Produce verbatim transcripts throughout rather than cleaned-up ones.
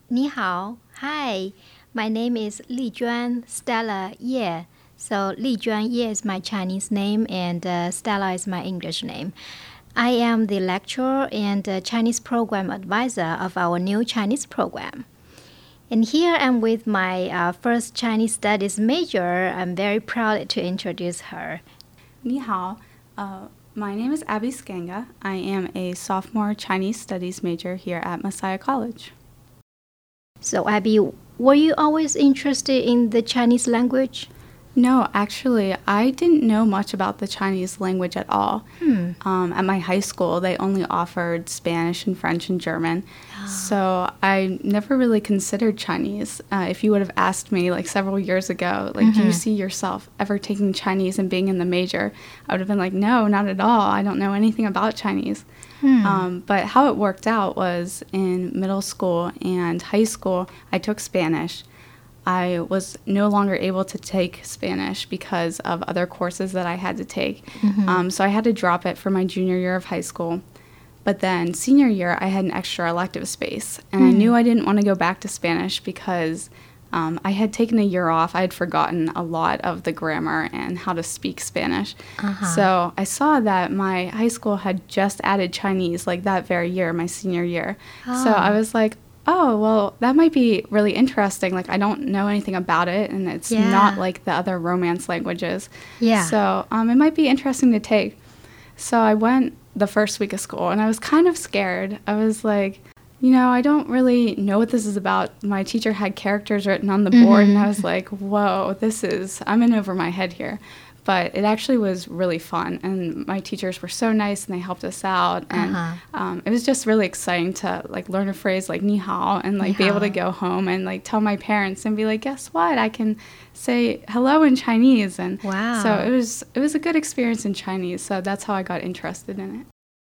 你好, hi. My name is Li Juan Stella Ye. So Li Juan Ye is my Chinese name and uh, Stella is my English name. I am the lecturer and uh, Chinese program advisor of our new Chinese program. And here I'm with my uh, first Chinese studies major. I'm very proud to introduce her. 你好, uh, my name is Abby Skanga. I am a sophomore Chinese studies major here at Messiah College. So Abby, were you always interested in the Chinese language? No, actually, I didn't know much about the Chinese language at all. Hmm. Um, at my high school, they only offered Spanish and French and German. Oh. So I never really considered Chinese. Uh, if you would have asked me like several years ago, like, Mm-hmm. do you see yourself ever taking Chinese and being in the major? I would have been like, no, not at all. I don't know anything about Chinese. Hmm. Um, but how it worked out was in middle school and high school, I took Spanish. I was no longer able to take Spanish because of other courses that I had to take. Mm-hmm. Um, so I had to drop it for my junior year of high school. But then senior year, I had an extra elective space. And I knew I didn't want to go back to Spanish because um, I had taken a year off. I had forgotten a lot of the grammar and how to speak Spanish. Uh-huh. So I saw that my high school had just added Chinese like that very year, my senior year. So I was like, oh, well, that might be really interesting. Like, I don't know anything about it, and it's Yeah. not like the other Romance languages. Yeah. So um, it might be interesting to take. So I went the first week of school, and I was kind of scared. I was like, you know, I don't really know what this is about. My teacher had characters written on the board, Mm-hmm. and I was like, whoa, this is, I'm in over my head here. But it actually was really fun, and my teachers were so nice, and they helped us out, and Uh-huh. um, it was just really exciting to like learn a phrase like "ni hao" and like Ni be able to hao. go home and like tell my parents and be like, guess what? I can say hello in Chinese, and Wow. so it was it was a good experience in Chinese. So that's how I got interested in it.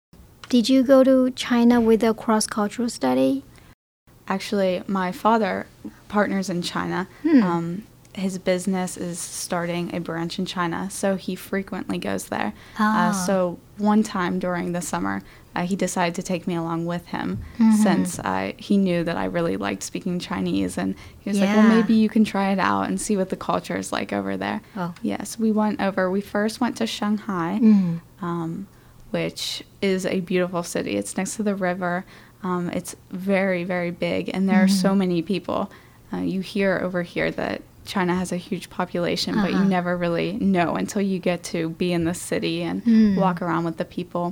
Did you go to China with a cross-cultural study? Actually, my father partners in China. Hmm. Um, his business is starting a branch in China, so he frequently goes there. Uh, Ah. so one time during the summer, uh, he decided to take me along with him Mhm. since I, he knew that I really liked speaking Chinese, and he was like, well, Yeah. maybe you can try it out and see what the culture is like over there. Oh. Yes, we went over. We first went to Shanghai, Mm. um, which is a beautiful city. It's next to the river. Um, it's very, very big, and there are so many people. Uh, you hear over here that China has a huge population, but you Uh-huh. never really know until you get to be in the city and Mm. walk around with the people.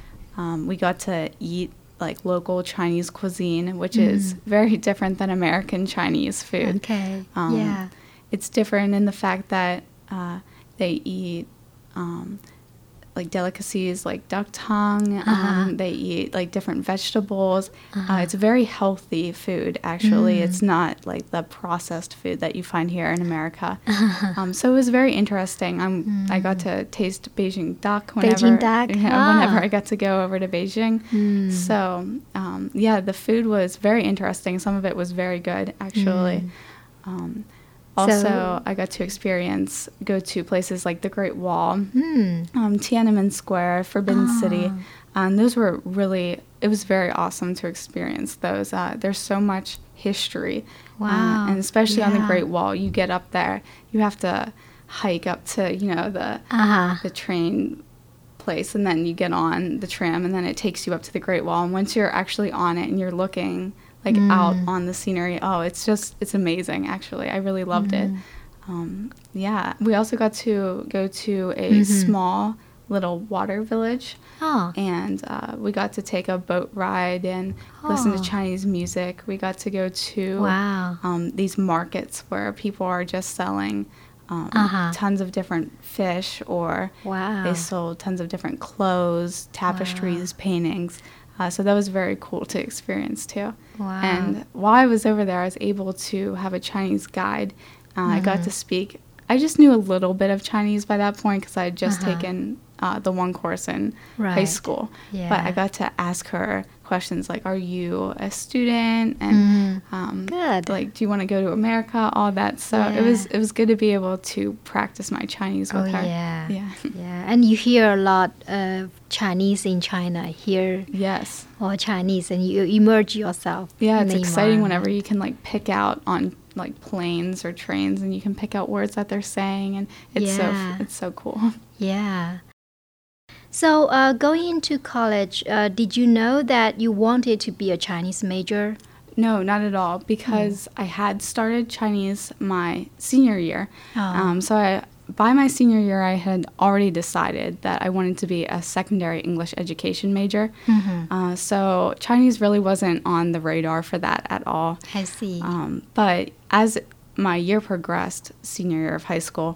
Um, we got to eat like local Chinese cuisine, which is very different than American Chinese food. Okay. Um, yeah. It's different in the fact that uh, they eat um, like delicacies like duck tongue. Uh-huh. Um, they eat like different vegetables. Uh-huh. Uh, it's very healthy food, actually. Mm. It's not like the processed food that you find here in America. um, so it was very interesting. Um, I got to taste Beijing duck whenever, Beijing duck. yeah, whenever Ah. I got to go over to Beijing. Mm. So um, yeah, the food was very interesting. Some of it was very good, actually. Um, also, So- I got to experience, go to places like the Great Wall, Mm. um, Tiananmen Square, Forbidden Ah. City. And those were really, it was very awesome to experience those. Uh, there's so much history. Uh, Wow. and especially on the Yeah. Great Wall, you get up there, you have to hike up to, you know, the, Uh-huh. the train place, and then you get on the tram, and then it takes you up to the Great Wall. And once you're actually on it and you're looking like out on the scenery, oh, it's just, it's amazing, actually. I really loved it. Um, yeah. We also got to go to a small little water village, Oh. and uh, we got to take a boat ride and listen to Oh. Chinese music. We got to go to Wow. um, these markets where people are just selling um, Uh-huh. tons of different fish, or Wow. they sold tons of different clothes, tapestries, paintings. Uh, so that was very cool to experience too. Wow. And while I was over there, I was able to have a Chinese guide. Uh, I Mm-hmm. got to speak. I just knew a little bit of Chinese by that point because I had just Uh-huh. taken uh, the one course in high Right. school. But Yeah. I got to ask her questions like, are you a student? And Mhm. Um, Good. Like, do you want to go to America? All that. So Yeah. it was it was good to be able to practice my Chinese with Oh, her. yeah. Yeah. Yeah. And you hear a lot of Chinese in China. Hear Yes. all Chinese, and you immerse yourself. Yeah, in it's the exciting environment. whenever you can like pick out on like planes or trains, and you can pick out words that they're saying, and it's Yeah. so it's so cool. Yeah. So, uh, going into college, uh, did you know that you wanted to be a Chinese major? No, not at all, because I had started Chinese my senior year. Oh. Um, so I, by my senior year, I had already decided that I wanted to be a secondary English education major. Mm-hmm. Uh, so Chinese really wasn't on the radar for that at all. I see. Um, but as my year progressed, senior year of high school,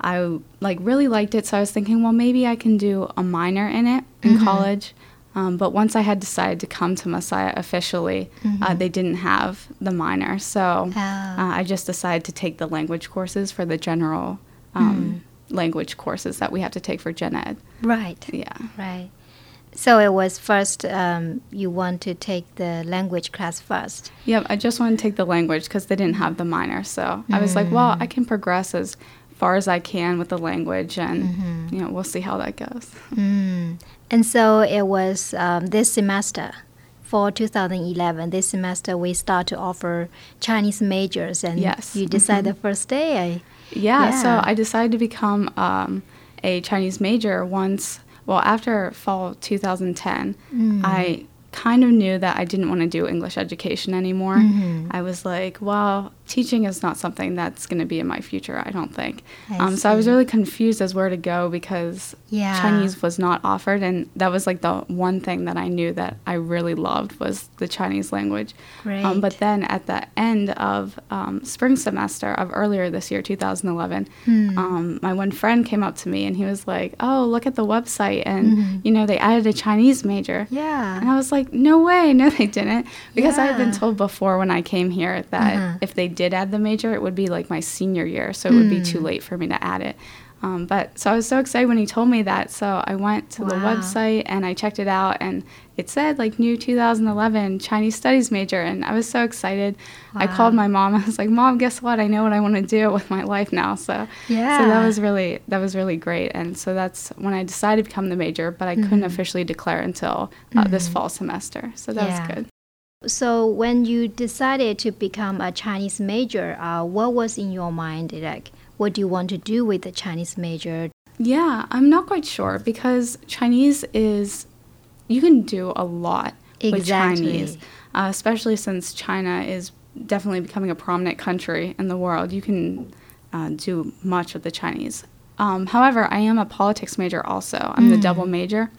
I like really liked it. So I was thinking, well, maybe I can do a minor in it in Mhm. college. Um, but once I had decided to come to Messiah officially, uh, Mhm. they didn't have the minor. So Oh. uh, I just decided to take the language courses for the general um, language courses that we have to take for Gen Ed. Right. Yeah. Right. So it was first um, you want to take the language class first. Yep, I just wanted to take the language because they didn't have the minor. So I was like, well, I can progress as far as I can with the language, and Mm-hmm. you know, we'll see how that goes. Mm. And so it was um, this semester, for two thousand eleven, this semester we start to offer Chinese majors, and Yes. you decide Mhm. the first day. I, Yeah, Yeah. so I decided to become um, a Chinese major once, well, after fall two thousand ten, Mm. I kind of knew that I didn't want to do English education anymore. Mhm. I was like, well, teaching is not something that's going to be in my future, I don't think. I Um, so I was see. really confused as where to go because Yeah. Chinese was not offered, and that was like the one thing that I knew that I really loved was the Chinese language. Great. Um, but then at the end of um, spring semester of earlier this year, two thousand eleven, Hmm. um, my one friend came up to me and he was like, oh, look at the website, and Mhm. you know, they added a Chinese major. Yeah. And I was like, no way, no, they didn't. Because I had been Yeah. told before when I came here that Uh-huh. if they did add the major, it would be like my senior year, so it would be too Mm. late for me to add it. Um, but so I was so excited when he told me that. So I went to the Wow. website and I checked it out, and it said like new two thousand eleven Chinese studies major, and I was so excited. I Wow. called my mom. I was like, Mom, guess what? I know what I want to do with my life now. So Yeah. so that was really that was really great. And so that's when I decided to become the major, but I couldn't Mhm. officially declare until uh, this Mhm. fall semester. So that Yeah. was good. So when you decided to become a Chinese major, uh, what was in your mind? Like, what do you want to do with the Chinese major? Yeah, I'm not quite sure because Chinese is, you can do a lot with Exactly. Chinese, uh, especially since China is definitely becoming a prominent country in the world. You can uh, do much with the Chinese. Um, however, I am a politics major also. I'm the Mm. double major.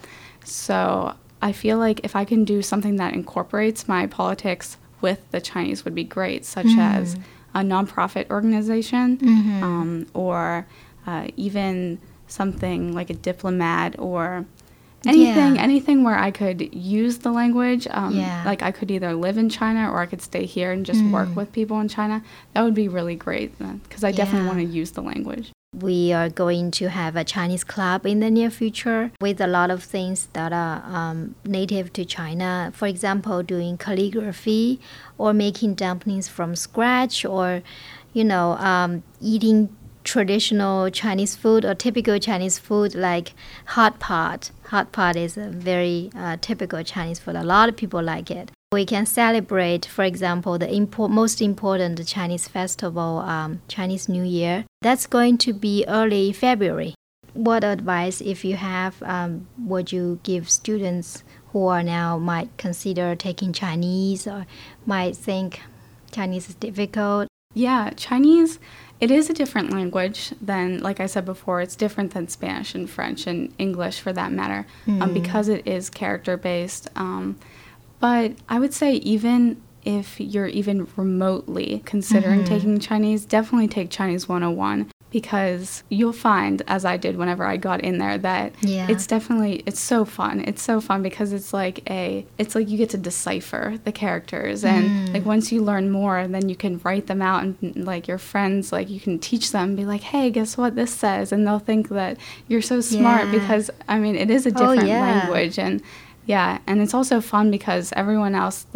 So I feel like if I can do something that incorporates my politics with the Chinese would be great, such Mm. as a nonprofit organization, Mhm. um, or uh, even something like a diplomat, or anything Yeah. anything where I could use the language. Um, Yeah. Like I could either live in China or I could stay here and just work Mm. with people in China. That would be really great because I definitely Yeah. want to use the language. We are going to have a Chinese club in the near future with a lot of things that are um, native to China. For example, doing calligraphy or making dumplings from scratch, or, you know, um, eating traditional Chinese food or typical Chinese food like hot pot. Hot pot is a very uh, typical Chinese food. A lot of people like it. We can celebrate, for example, the impor- most important Chinese festival, um, Chinese New Year. That's going to be early February. What advice, if you have, um, would you give students who are now might consider taking Chinese or might think Chinese is difficult? Yeah, Chinese, it is a different language than, like I said before, it's different than Spanish and French and English for that matter, um, Mm. because it is character-based. Um, but I would say even if you're even remotely considering Mhm. taking Chinese, definitely take Chinese one oh one, because you'll find, as I did whenever I got in there, that Yeah. it's definitely, it's so fun. It's so fun because it's like a, it's like you get to decipher the characters, and Mm. like once you learn more, then you can write them out, and like your friends, like you can teach them, be like, hey, guess what this says? And they'll think that you're so smart Yeah. because, I mean, it is a Oh, different yeah. language. And yeah, and it's also fun because everyone else that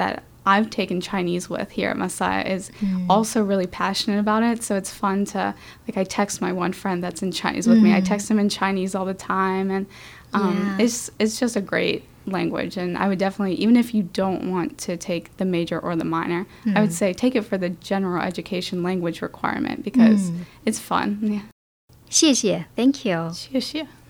I've taken Chinese with here at Messiah is mm. also really passionate about it. So it's fun to, like, I text my one friend that's in Chinese with mm. me. I text him in Chinese all the time. And um, yeah. it's, it's just a great language. And I would definitely, even if you don't want to take the major or the minor, mm. I would say take it for the general education language requirement because mm. it's fun. Yeah. 谢谢 Thank you. 谢谢